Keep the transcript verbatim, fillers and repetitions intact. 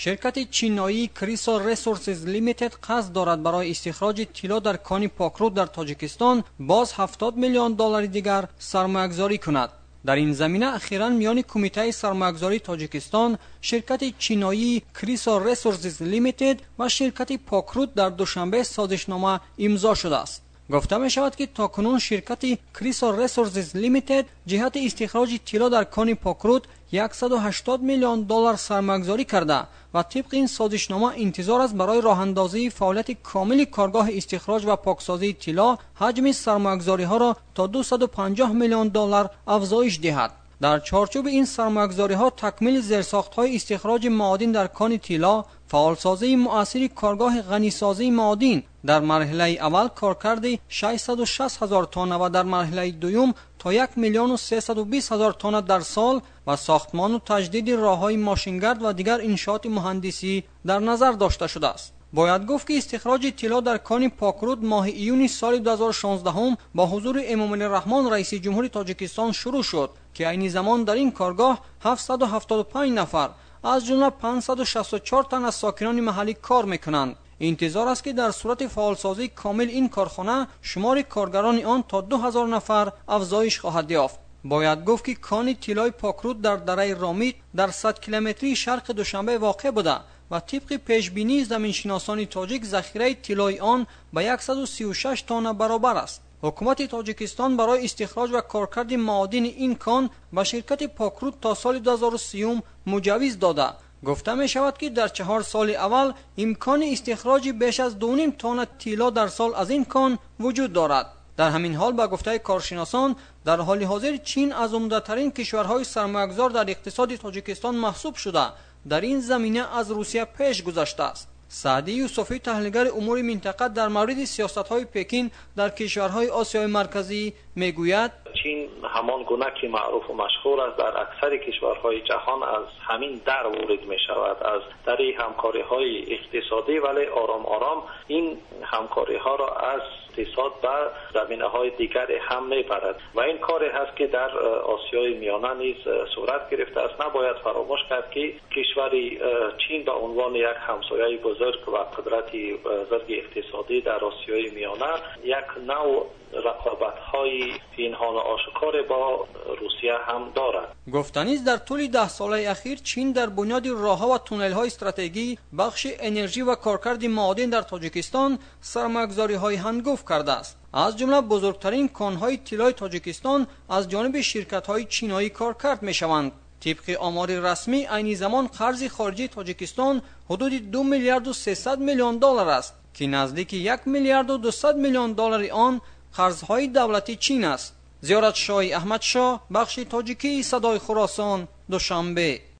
شرکت چینایی کریسو ریسورسز لیمیتد قصد دارد برای استخراج طلا در کان پاکرود در تاجیکستان باز هفتاد میلیون دلار دیگر سرمایه‌گذاری کند. در این زمینه اخیراً میان کمیته سرمایه‌گذاری تاجیکستان، شرکت چینایی کریسو ریسورسز لیمیتد و شرکت پاکرود در دوشنبه سازشنامه امضا شده است. گفته می شود که تاکنون شرکت کریسو ریسورسز لیمیتد جهت استخراج طلا در کان پاکرود صد و هشتاد میلیون دلار سرمایه‌گذاری کرده و طبق این سازشنامه انتظار است برای راه اندازی فعالیت کامل کارگاه استخراج و پاکسازی طلا حجم سرمایه‌گذاری ها را تا دویست و پنجاه میلیون دلار افزایش دهد. در چارچوب این سرمایه‌گذاری ها تکمیل زیرساخت‌های استخراج معادن در کان طلا، فعالسازی مؤثر کارگاه غنیسازی معادن در مرحله اول کارکرد ششصد و شصت هزار تن و در مرحله دوم تا یک میلیون و سیصد و بیست هزار تن در سال و ساختمان و تجدید راه‌های ماشینگرد و دیگر انشاءات مهندسی در نظر داشته شده است. باید گفت که استخراج طلا در کان پاکرود ماه ایون سال دو هزار و شانزده با حضور امام الرحمن رئیس جمهور تاجیکستان شروع شد که عین زمان در این کارگاه هفتصد و هفتاد و پنج نفر از جمله پانصد و شصت و چهار تن از ساکنان محلی کار میکنند. انتظار است که در صورت فعالسازی کامل این کارخانه شمار کارگران آن تا دو هزار نفر افزایش خواهد یافت. باید گفت که کان طلای پاکرود در دره رامید در صد کیلومتری شرق دوشنبه واقع بوده و طبق پیشبینی زمینشناسان تاجیک ذخیره طلای آن به صد و سی و شش تن برابر است. حکومت تاجیکستان برای استخراج و کارکرد معادن این کان به شرکت پاکرود تا سال دو هزار و سی مجوز داده. گفته می شود که در چهار سال اول امکان استخراج بیش از دو و نیم تن طلا در سال از این کان وجود دارد. در همین حال با گفته کارشناسان در حال حاضر چین از عمده‌ترین کشورهای سرمایه‌گذار در اقتصاد تاجیکستان محسوب شده در این زمینه از روسیه پیش گذشته است. سعدی یوسفی تحلیلگر امور منطقه در مورد سیاست‌های پکین در کشورهای آسیای مرکزی میگوید چین همان گونه که معروف و مشهور است در اکثر کشورهای جهان از همین در وارد می شود، از در همکاری‌های اقتصادی، ولی آرام آرام این همکاری‌ها را از اقتصاد به زمینه‌های دیگر هم میبرد و این کاری هست که در آسیای میانه نیز صورت گرفته است. نباید فراموش کرد که کشور چین به عنوان یک همسایه بزرگ و قدرتی بزرگ اقتصادی در آسیای میانه یک نوع رقابت‌های پنهان و آشکار با روسیه هم دارد. گفتنی است در طول ده ساله اخیر چین در بنیاد راه‌ها و تونل‌های استراتژیکی، بخش انرژی و کارکرد معادن در تاجیکستان سرمایه‌گذاری‌های هنگفت کرده است. از جمله بزرگترین کان‌های طلای تاجیکستان از جانب شرکت‌های چینایی کارکرد می‌شوند. طبق آمار رسمی عین زمان قرض خارجی تاجیکستان حدود دو میلیارد و سیصد میلیون دلار است که نزدیک یک میلیارد و دویست میلیون دلار آن قرض‌های دولتی چین است. زیارت شاه احمد شاه، بخش تاجیکی صدای خراسان، دوشنبه.